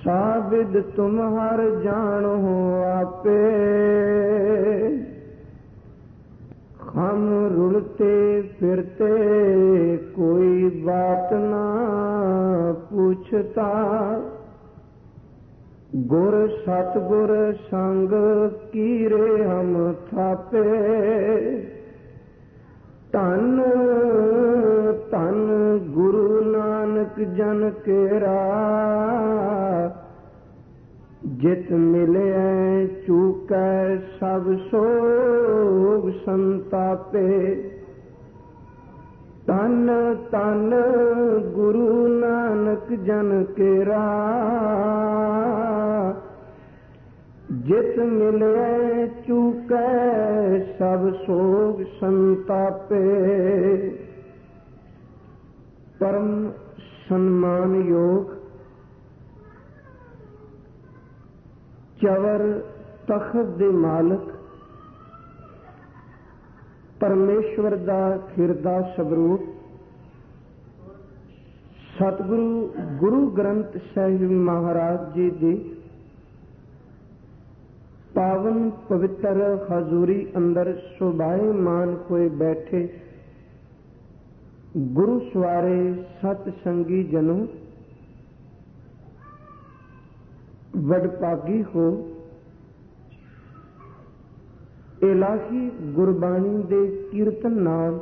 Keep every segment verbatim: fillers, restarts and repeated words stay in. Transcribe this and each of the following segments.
साबिद तुम हर जानो आपे, हम रुलते फिरते कोई बात ना पूछता। गुर सतगुर संग कीरे हम थापे, धन धन गुरु नानक जन केरा। जित मिले चूकै सब सोग संतापे, धन धन गुरु नानक जन केरा। जित मिले चूकै सब सोग संतापे। परम सम्मान योग चवर तखत दे मालक परमेश्वर दा खिरदा स्वरूप सतगुरु गुरु ग्रंथ साहिब महाराज जी दी पावन पवित्र हजूरी अंदर शोभायमान होए बैठे गुरु सवारे सतसंगी जनों, वडभागी हो इलाही गुरबाणी दे कीर्तन नाल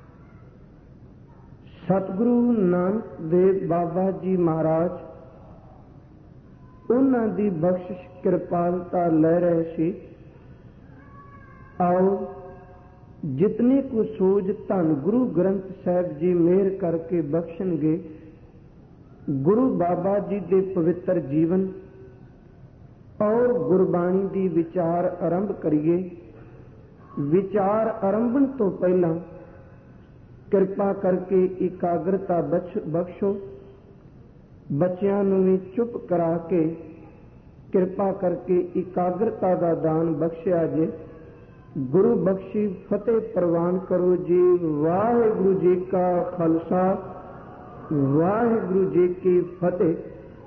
सतगुरु नानक देव बाबा जी महाराज उन्हां दी बख्शिश कृपालता ले रहे सी। आओ जितने को सूझ धन गुरु ग्रंथ साहिब जी मेहर करके बख्शणगे, गुरु बाबा जी दे पवित्र जीवन और गुरबाणी दी विचार आरंभ करिए। विचार आरंभण तो पहला कृपा करके एकाग्रता बख्शो। बच्चियां नूं भी चुप करा के कृपा करके एकाग्रता दा दान बख्शिया जे। गुरु बख्शी फतेह प्रवान करो जी। वाहिगुरु जी का खालसा, वाहिगुरु जी की फतेह।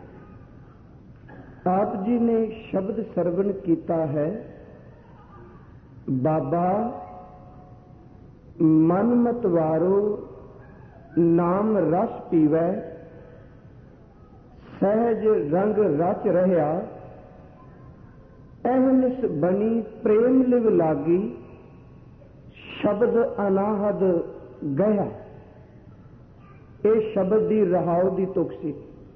आप जी ने शब्द सरवण किया है, बाबा मन मतवारो नाम रस पीवै, सहज रंग रच रहा, अहनिस बनी प्रेम लिव लागी, शब्द अनाहद गया। ये शब्द दी रहाओ दी तुक सी।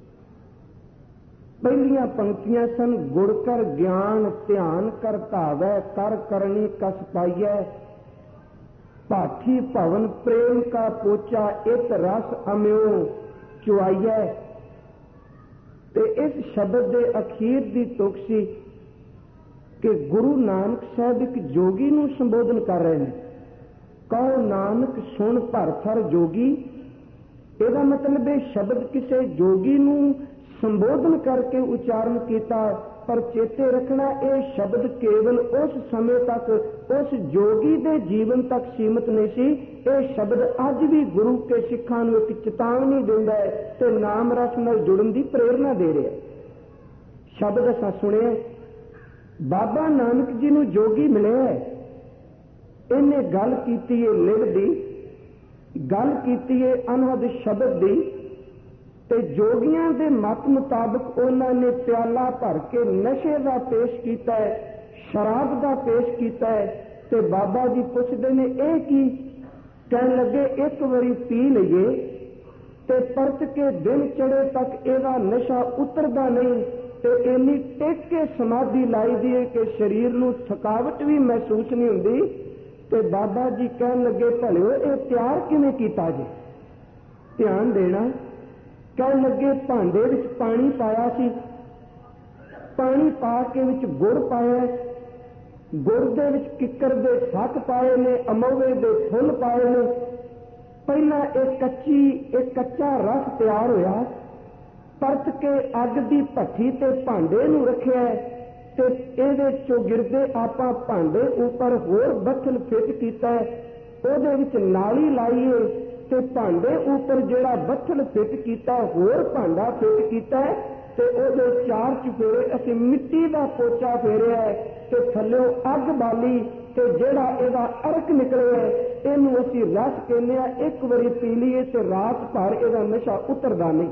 पहलियां पंक्तियां सन, गुड़ कर ज्ञान ध्यान कर धावै, कर करनी कस पाइयै, भाठी भवन प्रेम का पोचा, इत रस अम्यो चुआइयै। ते इस शब्द दे अखीर दी तुक सी कि गुरु नानक साहब एक जोगी नूं संबोधन कर रहे हैं। कहो नानक सुन भर थर जोगी। ਇਹਦਾ मतलब है शब्द किसी जोगी नूं संबोधन करके उच्चारण किया, पर चेते रखना यह शब्द केवल उस समय तक उस जोगी के जीवन तक सीमित नहीं सी। यह शब्द अज भी गुरु के सिखां नूं एक चेतावनी देंदा है ते नाम रस नाल जुड़न की प्रेरणा दे रहा है। शब्द असां सुनिया, बाबा नानक जी नूं जोगी मिले, इन्हें गल कीती है लिव दी, गल कीती है अनहद शब्द दी। ते जोगियां दे मत मुताबिक उन्होंने प्याला भर के नशे का पेश किया है, शराब का पेश किया है। ते बाबा जी पुछते ने यह की, कह लगे एक बारी पी लीए ते परत के दिन चढ़े तक एदा नशा उतरदा नहीं, ते इन्नी टेक के समाधि लाई दी है कि शरीर नूं थकावट भी महसूस नहीं हुंदी। ते बाबा जी कह लगे भलिओ ये तैयार किवें कीता जी? ध्यान देना। कह लगे भांडे विच पानी पाया सी, पानी पा के विच गुड़ पाया, गुड़ दे विच किकर दे सक पाए ने, अमोवे दे फुल पाए ने। पहला एक कच्ची एक कच्चा रस तैयार होया, परत के अग दी भट्ठी ते भांडे नूं रखिया ते इहदे चौगिरदे आपां भांडे उपर होर बत्थल फिट कीता है, उहदे विच नाली लाईए ते भांडे उपर जिहड़ा बत्थल फिट कीता होर भांडा फिट कीता है ਤੇ ਉਹਦੇ ਚਾਰ ਚੁਫੇਰੇ ਅਸੀਂ ਮਿੱਟੀ ਦਾ ਪੋਚਾ ਫੇਰਿਆ ਤੇ ਥੱਲਿਓਂ ਅੱਗ ਬਾਲੀ ਤੇ ਜਿਹੜਾ ਇਹਦਾ ਅਰਕ ਨਿਕਲਿਆ ਇਹਨੂੰ ਅਸੀਂ ਰਸ ਕਹਿੰਦੇ ਆ। ਇੱਕ ਵਾਰੀ ਪੀ ਲਈਏ ਤੇ ਰਾਤ ਭਰ ਇਹਦਾ ਨਸ਼ਾ ਉਤਰਦਾ ਨਹੀਂ।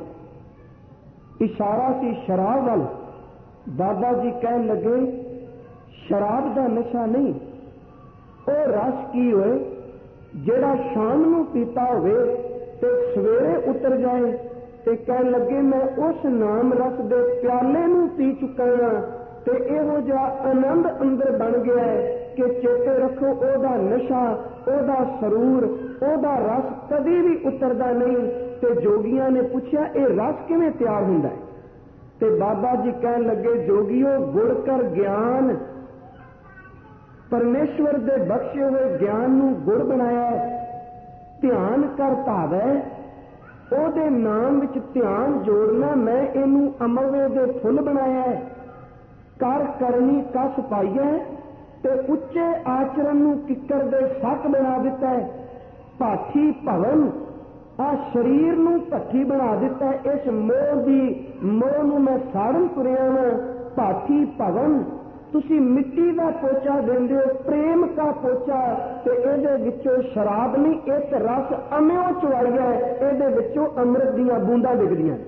ਇਸ਼ਾਰਾ ਸੀ ਸ਼ਰਾਬ ਵੱਲ। ਬਾਬਾ ਜੀ ਕਹਿਣ ਲੱਗੇ ਸ਼ਰਾਬ ਦਾ ਨਸ਼ਾ ਨਹੀਂ, ਉਹ ਰਸ ਕੀ ਹੋਏ ਜਿਹੜਾ ਸ਼ਾਮ ਨੂੰ ਪੀਤਾ ਹੋਵੇ ਤੇ ਸਵੇਰੇ ਉਤਰ ਜਾਏ। ਤੇ ਕਹਿਣ ਲੱਗੇ ਮੈਂ ਉਸ ਨਾਮ ਰਸ ਦੇ ਪਿਆਲੇ ਨੂੰ ਪੀ ਚੁੱਕਾ ਹਾਂ ਤੇ ਇਹੋ ਜਿਹਾ ਆਨੰਦ ਅੰਦਰ ਬਣ ਗਿਆ ਕਿ ਚੇਤੇ ਰੱਖੋ ਉਹਦਾ ਨਸ਼ਾ, ਉਹਦਾ ਸਰੂਰ, ਉਹਦਾ ਰਸ ਕਦੀ ਵੀ ਉਤਰਦਾ ਨਹੀਂ। ਤੇ ਜੋਗੀਆਂ ਨੇ ਪੁੱਛਿਆ ਇਹ ਰਸ ਕਿਵੇਂ ਤਿਆਰ ਹੁੰਦਾ ਹੈ? ਤੇ ਬਾਬਾ ਜੀ ਕਹਿਣ ਲੱਗੇ ਜੋਗੀਓ ਗੁਰ ਕਰ ਗਿਆਨ, ਪਰਮੇਸ਼ਵਰ ਦੇ ਬਖਸ਼ੇ ਹੋਏ ਗਿਆਨ ਨੂੰ ਗੁੜ ਬਣਾਇਆ। ਧਿਆਨ ਕਰ ਭਾਵੈ, ਉਹਦੇ ਨਾਮ ਵਿੱਚ ਧਿਆਨ ਜੋੜਨਾ, ਮੈਂ ਇਹਨੂੰ ਅਮਰਵੇ ਦੇ ਫੁੱਲ ਬਣਾਇਆ। ਕਰ ਕਰਨੀ ਕਸ ਪਾਈਐ ਤੇ ਉੱਚੇ ਆਚਰਨ ਨੂੰ ਕਿੱਕਰ ਦੇ ਸੱਤ ਬਣਾ ਦਿੱਤਾ ਹੈ। ਭਾਠੀ ਭਵਨ, ਆ ਸਰੀਰ ਨੂੰ ਭੱਠੀ ਬਣਾ ਦਿੱਤਾ ਹੈ। ਇਸ ਮੋਹ ਦੀ ਮੋਹ ਨੂੰ ਮੈਂ ਸਾੜਨ ਤੁਰਿਆ ਵਾਂ। ਭਾਠੀ ਭਵਨ, ਤੁਸੀਂ ਮਿੱਟੀ ਦਾ ਪੋਚਾ ਦਿੰਦੇ ਹੋ, ਪ੍ਰੇਮ ਦਾ ਪੋਚਾ, ਤੇ ਇਹਦੇ ਵਿੱਚੋਂ ਸ਼ਰਾਬ ਨਹੀਂ, ਇੱਕ ਰਸ ਅਮਿਓ ਚੁਆਈਆ, ਇਹਦੇ ਵਿੱਚੋਂ ਅੰਮ੍ਰਿਤ ਦੀਆਂ ਬੂੰਦਾਂ ਡਿੱਗਦੀਆਂ।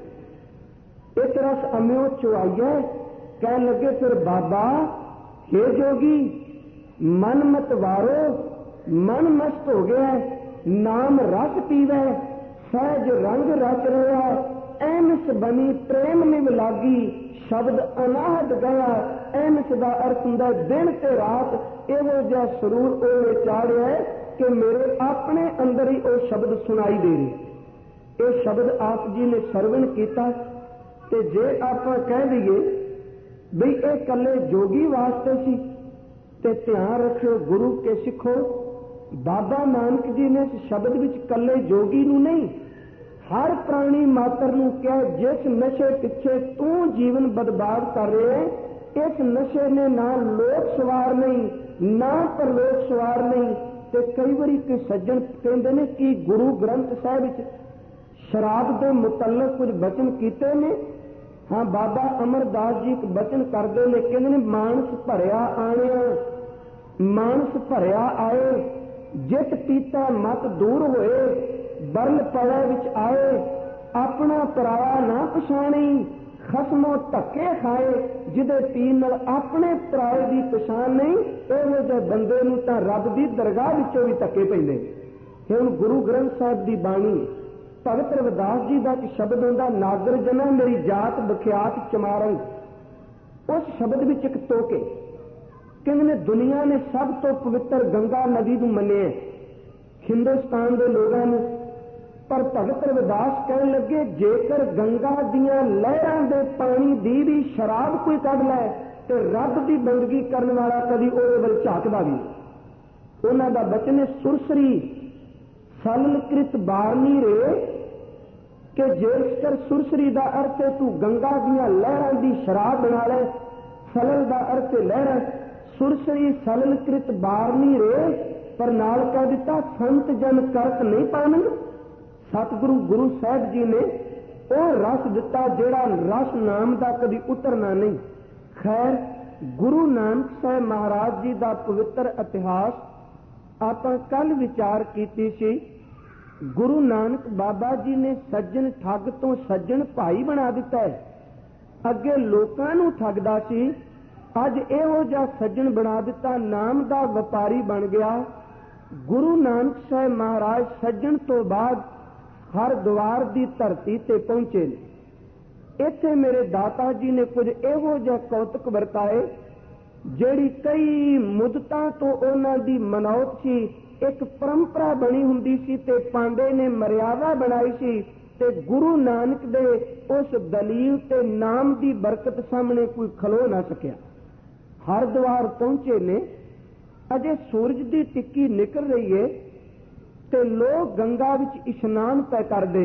ਇੱਕ ਰਸ ਅਮਿਓ ਚੁਆਈਆ। ਕਹਿਣ ਲੱਗੇ ਫਿਰ ਬਾਬਾ ਹੇ ਜੋਗੀ ਮਨ ਮਤ ਵਾਰੋ, ਮਨ ਮਸਤ ਹੋ ਗਿਆ, ਨਾਮ ਰਸ ਪੀਵੈ, ਸਹਿਜ ਰੰਗ ਰਚ ਰਿਹਾ, ਐਨਸ ਬਣੀ ਪ੍ਰੇਮ ਨਿਵ ਲਾਗੀ, ਸ਼ਬਦ ਅਨਾਹਦ ਗਿਆ। ਐਨਸ ਦਾ ਅਰਥ ਹੁੰਦਾ ਦਿਨ ਤੇ ਰਾਤ ਇਹੋ ਜਿਹਾ ਸਰੂਰ ਉਹਨੇ ਚਾੜਿਆ ਕਿ ਮੇਰੇ ਆਪਣੇ ਅੰਦਰ ਹੀ ਉਹ ਸ਼ਬਦ ਸੁਣਾਈ ਦੇ ਰਹੇ। ਇਹ ਸ਼ਬਦ ਆਪ ਜੀ ਨੇ ਸਰਵਣ ਕੀਤਾ। ਤੇ ਜੇ ਆਪਾਂ ਕਹਿ ਦਈਏ ਬਈ ਇਹ ਇਕੱਲੇ ਜੋਗੀ ਵਾਸਤੇ ਸੀ, ਤੇ ਧਿਆਨ ਰੱਖਿਓ ਗੁਰੂ ਕੇ ਸਿੱਖੋ, ਬਾਬਾ ਨਾਨਕ ਜੀ ਨੇ ਇਸ ਸ਼ਬਦ ਵਿੱਚ ਇਕੱਲੇ ਜੋਗੀ ਨੂੰ ਨਹੀਂ, ਹਰ ਪ੍ਰਾਣੀ ਮਾਤਰ ਨੂੰ ਕਿਹਾ ਜਿਸ ਨਸ਼ੇ ਪਿੱਛੇ ਤੂੰ ਜੀਵਨ ਬਰਬਾਦ ਕਰ ਰਿਹਾ, ਇਸ ਨਸ਼ੇ ਨੇ ਨਾ ਲੋਕ ਸਵਾਰ ਨਹੀਂ, ਨਾ ਪਰਲੋਕ ਸਵਾਰ ਨਹੀਂ। ਤੇ ਕਈ ਵਾਰੀ ਕੋਈ ਸੱਜਣ ਕਹਿੰਦੇ ਨੇ ਕਿ ਗੁਰੂ ਗ੍ਰੰਥ ਸਾਹਿਬ ਵਿੱਚ ਸ਼ਰਾਬ ਦੇ ਮੁਤਲਕ ਕੁਝ ਬਚਨ ਕੀਤੇ ਨੇ। ਹਾਂ, ਬਾਬਾ ਅਮਰਦਾਸ ਜੀ ਇੱਕ ਬਚਨ ਕਰਦੇ ਨੇ, ਕਹਿੰਦੇ ਨੇ ਮਾਨਸ ਭਰਿਆ ਆਣਿਆ, ਮਾਨਸ ਭਰਿਆ ਆਏ, ਜਿਤ ਪੀਤਾ ਮਤ ਦੂਰ ਹੋਏ, ਬਰਲ ਪੜੈ ਵਿੱਚ ਆਏ, ਆਪਣਾ ਪਰਾਇਆ ਨਾ ਪਛਾਣੀ, ਖਸਮੋਂ ਧੱਕੇ ਖਾਏ, ਜਿਹਦੇ ਪੀਣ ਨਾਲ ਆਪਣੇ ਪਰਾਏ ਦੀ ਪਛਾਣ ਨਹੀਂ, ਇਹੋ ਜਿਹੇ ਬੰਦੇ ਨੂੰ ਤਾਂ ਰੱਬ ਦੀ ਦਰਗਾਹ ਵਿੱਚੋਂ ਵੀ ਧੱਕੇ ਪੈਂਦੇ। ਹੁਣ ਗੁਰੂ ਗ੍ਰੰਥ ਸਾਹਿਬ ਦੀ ਬਾਣੀ, ਭਗਤ ਰਵਿਦਾਸ ਜੀ ਦਾ ਇੱਕ ਸ਼ਬਦ ਹੁੰਦਾ, ਨਾਗਰ ਜਨਾ ਮੇਰੀ ਜਾਤ ਬਖਿਆਤ ਚਮਾਰੰਗ। ਉਸ ਸ਼ਬਦ ਵਿੱਚ ਇੱਕ ਤੋਕੇ ਕਹਿੰਦੇ ਨੇ ਦੁਨੀਆ ਨੇ ਸਭ ਤੋਂ ਪਵਿੱਤਰ ਗੰਗਾ ਨਦੀ ਨੂੰ ਮੰਨਿਆ ਹਿੰਦੁਸਤਾਨ ਦੇ ਲੋਕਾਂ ਨੂੰ, ਪਰ ਭਗਤ ਰਵਿਦਾਸ ਕਹਿਣ ਲੱਗੇ ਜੇਕਰ ਗੰਗਾ ਦੀਆਂ ਲਹਿਰਾਂ ਦੇ ਪਾਣੀ ਦੀ ਵੀ ਸ਼ਰਾਬ ਕੋਈ ਕੱਢ ਲੈ ਤੇ ਰੱਬ ਦੀ ਬੰਦਗੀ ਕਰਨ ਵਾਲਾ ਕਦੀ ਉਹਦੇ ਵੱਲ ਝਾਕਦਾ ਵੀ। ਉਹਨਾਂ ਦਾ ਬਚਨ ਹੈ ਸੁਰਸਰੀ ਸਲਲਕ੍ਰਿਤ ਬਾਰਨੀ ਰੇ, ਕਿ ਜੇਕਰ ਸੁਰਸਰੀ ਦਾ ਅਰਥ ਹੈ ਤੂੰ ਗੰਗਾ ਦੀਆਂ ਲਹਿਰਾਂ ਦੀ ਸ਼ਰਾਬ ਬਣਾ ਲੈ, ਸਲਲ ਦਾ ਅਰਥ ਹੈ ਲਹਿਰਾਂ, ਸੁਰਸਰੀ ਸਲਲਕ੍ਰਿਤ ਬਾਰਨੀ ਰੇ, ਪਰ ਨਾਲ ਕਹਿ ਦਿੱਤਾ ਸੰਤ ਜਨ ਕਰਤ ਨਹੀਂ ਪਾਣਨ। ਸਤਿਗੁਰੂ ਗੁਰੂ ਸਾਹਿਬ ਜੀ ਨੇ ਉਹ ਰਸ ਦਿੱਤਾ ਜਿਹੜਾ ਰਸ ਨਾਮ ਦਾ ਕਦੀ ਉਤਰਨਾ ਨਹੀਂ। ਖੈਰ, ਗੁਰੂ ਨਾਨਕ ਸਾਹਿਬ ਮਹਾਰਾਜ ਜੀ ਦਾ ਪਵਿੱਤਰ ਇਤਿਹਾਸ ਆਪਾਂ ਕੱਲ ਵਿਚਾਰ ਕੀਤੀ ਸੀ। ਗੁਰੂ ਨਾਨਕ ਬਾਬਾ ਜੀ ਨੇ ਸੱਜਣ ਠੱਗ ਤੋਂ ਸੱਜਣ ਭਾਈ ਬਣਾ ਦਿੱਤਾ ਹੈ। ਅੱਗੇ ਲੋਕਾਂ ਨੂੰ ਠੱਗਦਾ ਸੀ, ਅੱਜ ਇਹੋ ਜਿਹਾ ਸੱਜਣ ਬਣਾ ਦਿੱਤਾ, ਨਾਮ ਦਾ ਵਪਾਰੀ ਬਣ ਗਿਆ। ਗੁਰੂ ਨਾਨਕ ਸਾਹਿਬ ਮਹਾਰਾਜ ਸੱਜਣ ਤੋਂ ਬਾਅਦ ਹਰਿਦੁਆਰ ਦੀ ਧਰਤੀ ਤੇ ਪਹੁੰਚੇ ਨੇ। ਇੱਥੇ ਮੇਰੇ ਦਾਤਾ ਜੀ ਨੇ ਕੁਝ ਇਹੋ ਜਿਹਾ ਕੌਤਕ ਵਰਤਾਏ ਜਿਹੜੀ ਕਈ ਮੁੱਦਤਾਂ ਤੋਂ ਉਹਨਾਂ ਦੀ ਮਨੌਤ ਸੀ। ਇੱਕ ਪਰੰਪਰਾ ਬਣੀ ਹੁੰਦੀ ਸੀ ਤੇ ਪਾਂਡੇ ਨੇ ਮਰਿਆਦਾ ਬਣਾਈ ਸੀ, ਤੇ ਗੁਰੂ ਨਾਨਕ ਦੇ ਉਸ ਦਲੀਲ ਤੇ ਨਾਮ ਦੀ ਬਰਕਤ ਸਾਹਮਣੇ ਕੋਈ ਖਲੋ ਨਾ ਸਕਿਆ। ਹਰਿਦੁਆਰ ਪਹੁੰਚੇ ਨੇ, ਅਜੇ ਸੂਰਜ ਦੀ ਟਿੱਕੀ ਨਿਕਲ ਰਹੀ ਹੈ ਤੇ ਲੋਕ ਗੰਗਾ ਵਿੱਚ ਇਸ਼ਨਾਨ ਪੈ ਕਰਦੇ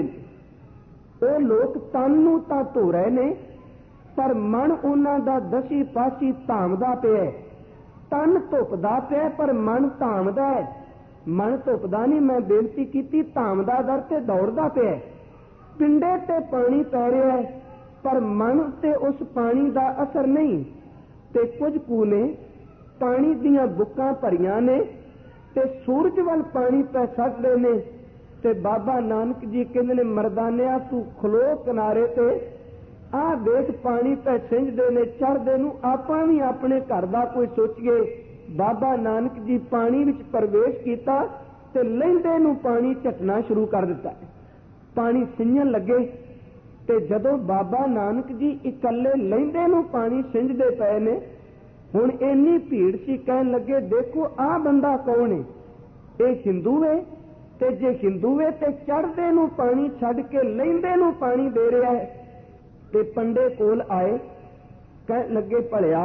ਨੇ। ਉਹ ਲੋਕ ਤਨ ਨੂੰ ਤਾਂ ਧੋ ਰਹੇ ਨੇ, ਪਰ ਮਨ ਉਹਨਾਂ ਦਾ ਦਸੀ ਪਾਸੀ ਧਾਮਦਾ ਪਿਆ। ਤਨ ਧੁੱਪਦਾ ਪਿਆ ਪਰ ਮਨ ਧਾਮਦਾ ਹੈ। ਮਨ ਧੁੱਪਦਾ ਨਹੀਂ, ਮੈਂ ਬੇਨਤੀ ਕੀਤੀ, ਧਾਮਦਾ ਦਰ ਤੇ ਦੌੜਦਾ ਪਿਆ। ਪਿੰਡੇ ਤੇ ਪਾਣੀ ਪੈ ਰਿਹਾ ਹੈ, पर मन ते उस पानी का असर नहीं। ते कुछ कू ने पानी दियां बुक्कां भरियां ने ते सूरज वाल पानी पै सकते ने। ते बाबा नानक जी कहते ने मरदानिया तू खलो किनारे ते आ देख पानी पै सिंजदे ने चढ़दे नूं आपां भी अपने घर दा कोई सोचीए। बाबा नानक जी पानी विच प्रवेश कीता ते लहिंदे नूं पानी झटना शुरू कर दिता। पानी सिंजण लगे ते जदों बाबा नानक जी इकल्ले लहिंदे नूं पानी सिंजदे पए ने, हुण इन्नी भीड़ सी, कहण लगे देखो आ बंदा कौन है, ये हिंदू है ते जे हिंदू है ते चढ़दे नूं पानी छड्ड के लहिंदे नूं पानी दे रहा है। ते पंडे कोल आए, कहण लगे भलिया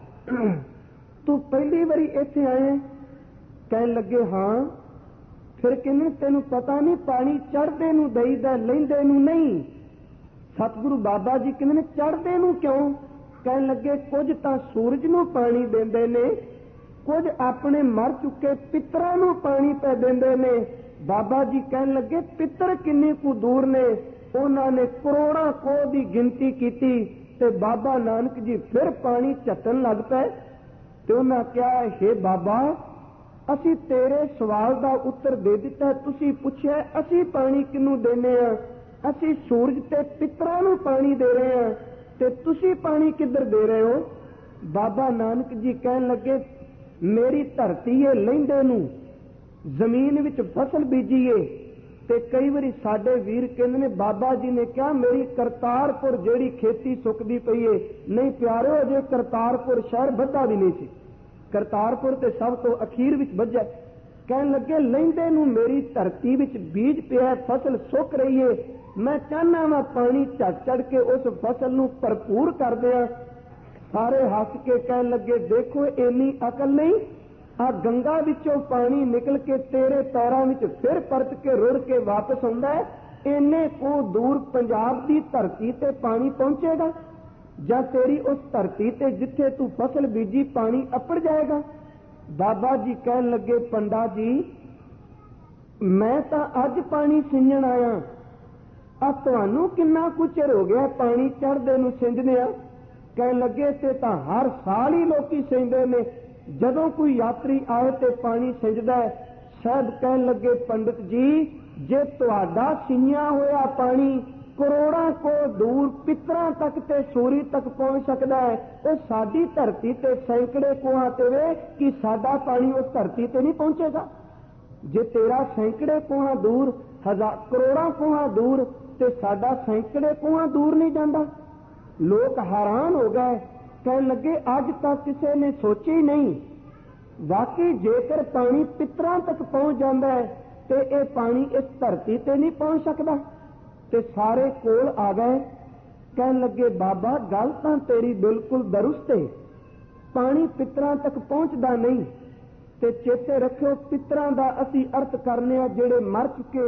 तू पहली बारी इत्थे आए? कहण लगे हाँ। फिर कहने तेनू पता नहीं पानी चढ़दे नूं दईदा लहिंदे नूं नहीं। सतगुरु बाबा जी कहंदे ने चढ़दे नूं क्यों? कहण लगे कुछ तां सूरज नूं पानी देंदे ने, कुछ अपने मर चुके पितरां नूं पानी पै देंदे ने। बाबा जी कहण लगे पितर किन्ने कु दूर ने? उन्हां ने करोड़ां कोह दी गिनती कीती ते बाबा नानक जी फिर पानी झटन लग पए। ते उन्हां कहा हे बाबा असी तेरे सवाल का उत्तर दे दिता, तुसी पुछया असी पानी किनू देने आ? असी सूरज ते पितरां नूं पानी दे रहे हैं ते तुसी पानी किधर दे रहे हो? बाबा नानक जी कहन लगे मेरी धरती है लहिंदे नूं, जमीन विच फसल बीजीए। ते कई बारी साडे वीर कहंदे ने बाबा जी ने कहा मेरी करतारपुर जेड़ी खेती सुकदी पई है, नहीं प्यारे अजे करतारपुर शहर बद्धा भी नहीं सी, करतारपुर ते सब तो अखीर विच वज्जा। कहन लगे लहिंदे नूं मेरी धरती विच बीज पिया, फसल सुक रही है, मैं चाहना वा पानी झट चढ़ के उस फसल नूं भरपूर कर दिया। सारे हस के कहन लगे देखो इन्नी अकल नहीं, आ गंगा विचों पानी निकल के तेरे पैरां विच फिर परत के रुड़ के वापस आउंदा है, इन्ने को दूर पंजाब की धरती ते पानी पहुंचेगा जां तेरी उस धरती ते जिथे तू फसल बीजी पानी अपड़ जाएगा? बाबा जी कहन लगे पंडा जी मैं तां अज पानी सिंजण आया, आ तुहानू किन्ना कुछ चिर हो गया पानी चढ़दे नूं सिंजदे आ? कहन लगे ते तां हर साल ही लोकी सिंजदे ने, जदों कोई यात्री आए ते पानी सिंजदा है। साहब कहन लगे पंडित जी जे तुहाडा सिंजिया होया पानी करोड़ां को दूर पितरां तक ते सूरी तक पहुंच सकता है, वो साडी धरती ते सैकड़े कोहां ते वे कि साडा पानी उस धरती ते नहीं पहुंचेगा? जे तेरा सैकड़े कोहां दूर हजार करोड़ां कोहां दूर ते साडा सैकड़े कोहां दूर नहीं जांदा। लोग हैरान हो गए, कहन लगे अज तक किसी ने सोचे ही नहीं, वाकई जेकर पानी पितरां तक पहुंच जाता है तो यह पानी इस धरती ते नहीं पहुंच सकता। ते सारे कोल आ गए, कहन लगे बाबा गल तां तेरी बिल्कुल दुरुस्त है, पानी पितरां तक पहुंचता नहीं। ते चेते रखियो पितरां दा असी अर्थ करने आ जेड़े मर चुके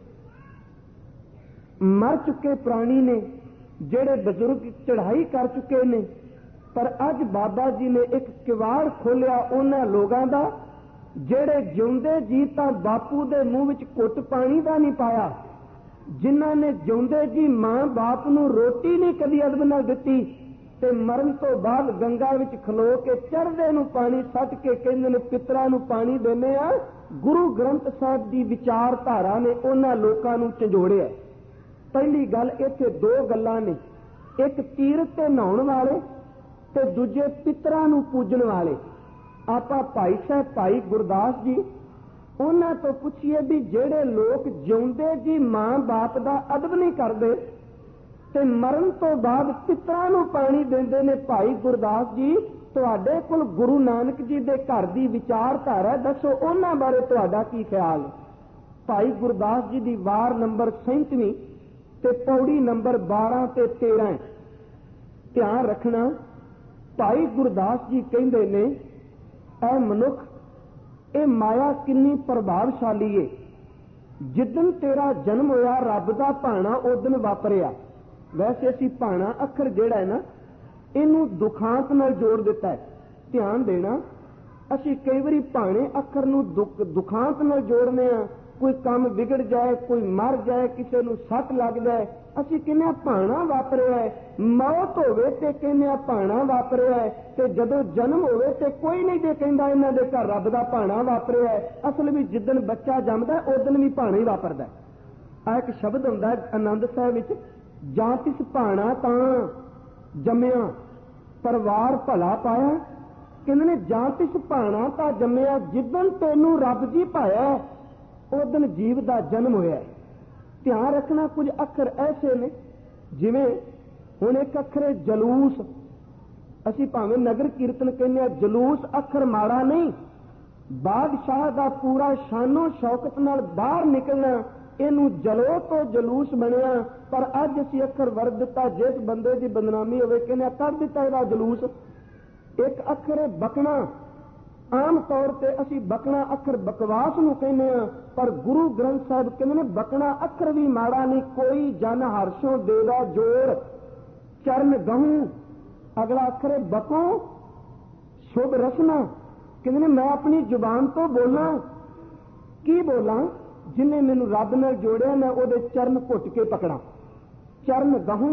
मर चुके प्राणी ने, जेड़े बजुर्ग चढ़ाई कर चुके ने। पर अज बाबा जी ने एक किवाड़ खोलिया उन्हां लोगां दा जेड़े जिउंदे जी तां बापू दे मूंह विच घुट पानी दा नहीं पाया, जिन्हां ने जिउंदे जी मां बाप नूं रोटी नहीं कदी अदब नाल दित्ती ते मरण तो बाद गंगा विच खलो के चढ़दे नूं पानी सट के कहंदे ने पितरां नूं पानी देने आ। गुरु ग्रंथ साहिब दी विचारधारा ने उन्हां लोकां नूं झंजोड़िया। पहली गल इत्थे दो गल्लां ने, एक तीरथ ते नहाउण वाले ते दूजे पितरां नूं पूजण वाले। आपां भाई साहब भाई गुरदास जी उन्हां तो पुछिए भी जेड़े लोग जिउंदे जी मां बाप दा अदब नहीं करदे ते मरण तो बाद पितरां नूं पानी देंदे ने, भाई गुरदास जी तुहाडे कोल गुरु नानक जी दे घर दी विचारधारा दसो, उन्हां बारे तुहाडा की ख्याल है? भाई गुरदास जी दी वार नंबर सैंतीवीं ते पौड़ी नंबर बारह ते तेरह। ध्यान रखना, भाई गुरदास जी कहंदे ने ऐ मनुख ये माया किन्नी प्रभावशाली है, जिदन तेरा जन्म होया रब दा भाणा उदन वापरिया। वैसे असी भाणा अखर जेड़ा है ना इनू दुखांत नाल जोड़ दिता है। ध्यान देना, असी कई बारी भाणे अखर नू दुख दुखांत नाल जोड़ने आ कोई काम बिगड़ जाए, कोई मर जाए, किसी नूं सट लग जाए, असीं कहने भाणा वापरिया है। मौत होवे ते कहने भाणा वापरिया है, ते जदों जन्म होवे ते कोई नहीं जे कहंदा इन्हां दे घर रब दा भाणा वापरिया है। असल भी जिद्दन बच्चा जमदा उदन भी भाणा ही वापरदा है। आ एक शब्द हुंदा आनंद साहिब विच, जां तिस भाणा तां जम्मिया परिवार भला पाया। कहंदे ने जां तिस भाणा तां जम्मिया जिद्दन तैनूं रब जी पाया उदन जीव का जन्म होया। ध्यान रखना कुछ अखर ऐसे ने जिवें हुण एक अखर है जलूस, असीं भावें नगर कीर्तन कहने जलूस अखर माड़ा नहीं, बादशाह का पूरा शानो शौकत नाल बाहर निकलना इनू जलो तो जलूस बनिया। पर अज असीं अखर वरत दिता, जिस बंदे की बदनामी होवे कहने कर दिता इहदा जलूस। एक अखर है बकना, आम तौर पर असीं बकना अखर बकवास नूं कहने आ, पर गुरु ग्रंथ साहिब कहंदे ने बकना अखर भी माड़ा नहीं। कोई जन हर्षों देगा जोर चरण गहूं। अगला अखर है बको शुभ रसना। कहंदे ने मैं अपनी जुबान तो बोला, की बोला? जिन्हें मैनू रब नाल जोड़िया मैं उहदे चरण घुट के पकड़ा। चरण गहूं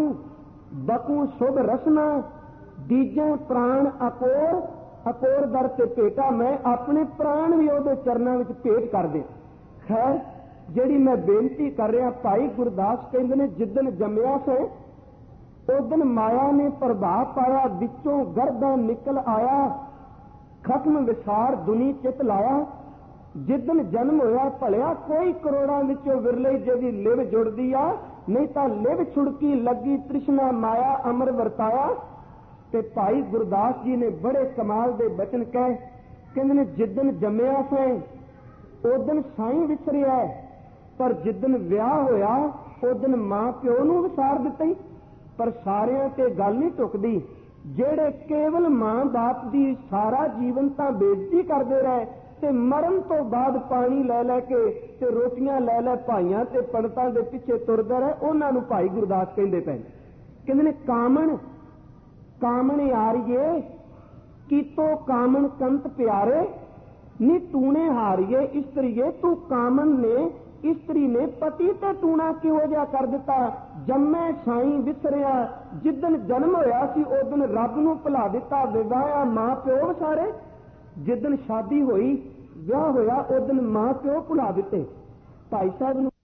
बकू शुभ रसना, दीजे प्राण अकोर, अकोर दर ते भेटा, मैं अपने प्राण भी उहदे चरणों में भेट कर दे। खैर जिहड़ी मैं बेनती कर रहा, भाई गुरदास कहंदे ने जिद्दन जम्मिया से उदन माया ने प्रभाव पाया, विचों गर्दा निकल आया, खत्म विसार दुनी चित लाया। जिद्दन जन्म होया भलिया कोई करोड़ां विचों विरले जिहदी लिव जुड़दी आ, नहीं तां लिव छुड़की लगी तृष्णा माया अमर वरताया। ते भाई गुरदास जी ने बड़े कमाल दे बचन कहे, कहंदे ने जिद्दन जम्मिया से उदन साईं विसरिया, पर जिद्दन विआह होया उदन मां प्यो नूं विसार दित्ता। पर सारियां ते गल नहीं टुकदी, जेड़े केवल मां बाप दी सारा जीवन तां बेइज्जती करदे रहे ते मरण तो बाद पानी लै लै के ते रोटियां लै लै भाइयां ते पंडितां दे पिछे तुरदे रहे, उन्हां नूं भाई गुरदास कहंदे पए। कहंदे ने कामण कामण यारिए कीतो कामण कंत प्यारे, नी तूने हारिए स्त्रीए तू कामन ने स्त्री ने पति ते टूना किहो जिहा कर दिता। जम्मे साईं विसरिया, जिद्दन जन्म होया सी उदन रब नूं भुला दिता। विवाहिया मां प्यो सारे, जिद्दन शादी होई विआह होया उदन मां प्यो भुला दिते। भाई साहब